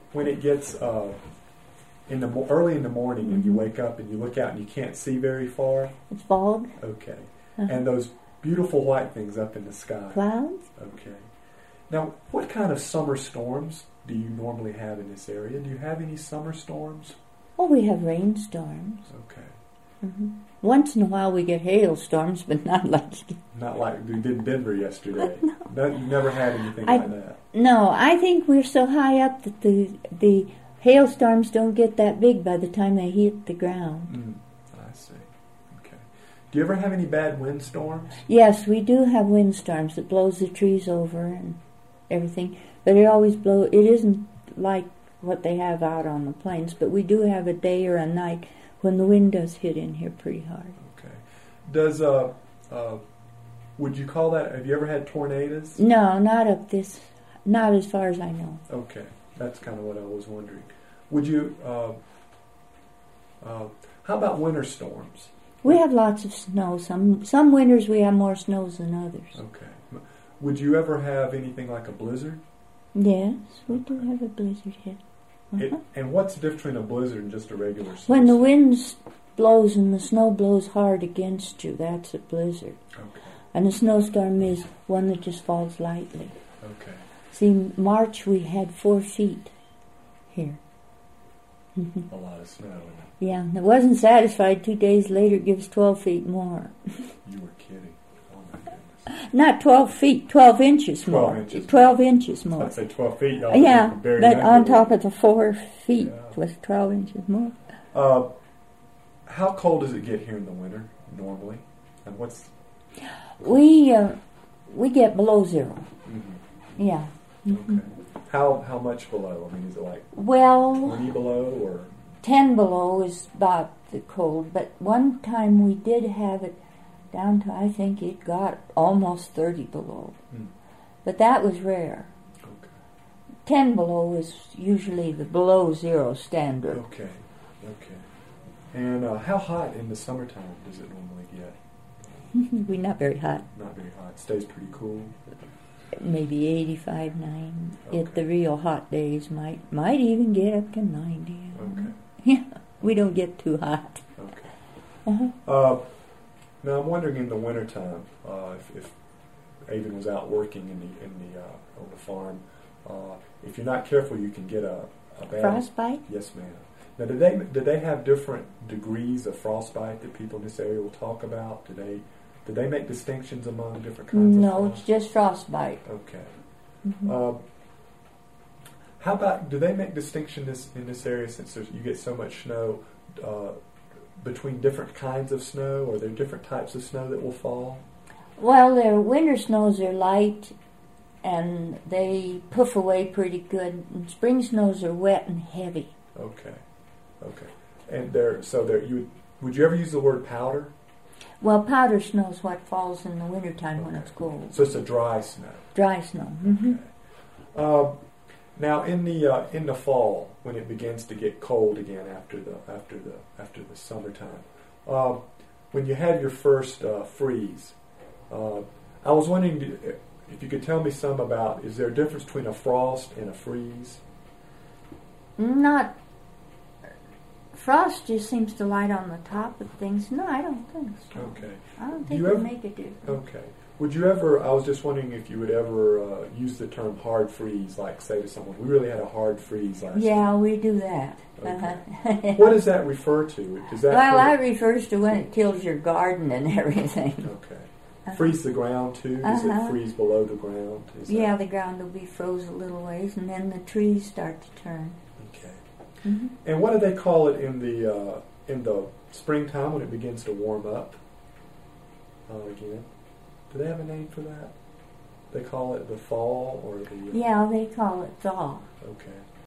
when it gets early in the morning and you wake up and you look out and you can't see very far? It's fog. Okay. And those beautiful white things up in the sky? Clouds. Okay. Now, what kind of summer storms do you normally have in this area? Do you have any summer storms? Oh, we have rainstorms. Okay. Once in a while we get hailstorms, but not like... Not like we did in Denver yesterday. No, you've never had anything like that? No, I think we're so high up that the hailstorms don't get that big by the time they hit the ground. I see. Okay. Do you ever have any bad windstorms? Yes, we do have windstorms that blows the trees over and everything, but it isn't like what they have out on the plains, but we do have a day or a night when the wind does hit in here pretty hard. Okay. Does would you call that? Have you ever had tornadoes? No, not as far as I know. Okay, that's kind of what I was wondering. Would you? How about winter storms? We have lots of snow. Some winters we have more snows than others. Okay. Would you ever have anything like a blizzard? Yes, we do have a blizzard here. And what's the difference between a blizzard and just a regular snow? When the wind blows and the snow blows hard against you, that's a blizzard. Okay. And a snowstorm is one that just falls lightly. Okay. See, March we had 4 feet here. A lot of snow. Yeah, and it wasn't satisfied. 2 days later it gives 12 feet more. You were kidding. Oh my goodness. Not 12 feet, 12 inches 12 more. inches 12 inches more. I'd say 12 feet. Yeah, but on top of the 4 feet was 12 inches more. How cold does it get here in the winter normally? And what's... We get below zero. Yeah. Okay. How much below? I mean, is it like 20 below or 10 below is about the cold. But one time we did have it down to, I think it got almost 30 below. But that was rare. Okay. 10 below is usually the below zero standard. Okay. And how hot in the summertime does it normally get? We're not very hot. Not very hot. It stays pretty cool. Maybe 85, 90. Okay. The real hot days might even get up to 90. Okay. Yeah, we don't get too hot. Okay. Now I'm wondering in the wintertime, if Avon was out working on the farm, if you're not careful, you can get a bad Frostbite? Yes, ma'am. Now, do they have different degrees of frostbite that people in this area will talk about? Do they make distinctions among different kinds of No, it's just frostbite. Okay. How about, do they make distinction in this area since you get so much snow between different kinds of snow? Or are there different types of snow that will fall? Well, their winter snows are light and they puff away pretty good. And spring snows are wet and heavy. Okay. And would you ever use the word powder? Well, powder snow is what falls in the wintertime when it's cold. So it's a dry snow. Dry snow. Okay. Now in the fall, when it begins to get cold again after the summertime, when you have your first freeze, I was wondering if you could tell me some about, is there a difference between a frost and a freeze? Not. Frost just seems to light on the top of things. No, I don't think so. Okay. I don't think it would make a difference. Okay. Would you ever, I was just wondering if you would ever use the term hard freeze, like say to someone, we really had a hard freeze last Yeah, night. we do that. Okay. What does that refer to? Does that that refers to when it kills your garden and everything. Okay. Freeze the ground too? Does it freeze below the ground? Yeah, the ground will be froze a little ways, and then the trees start to turn. Okay. And what do they call it in the springtime when it begins to warm up? Again, do they have a name for that? They call it the fall or the... Yeah, they call it thaw. Okay.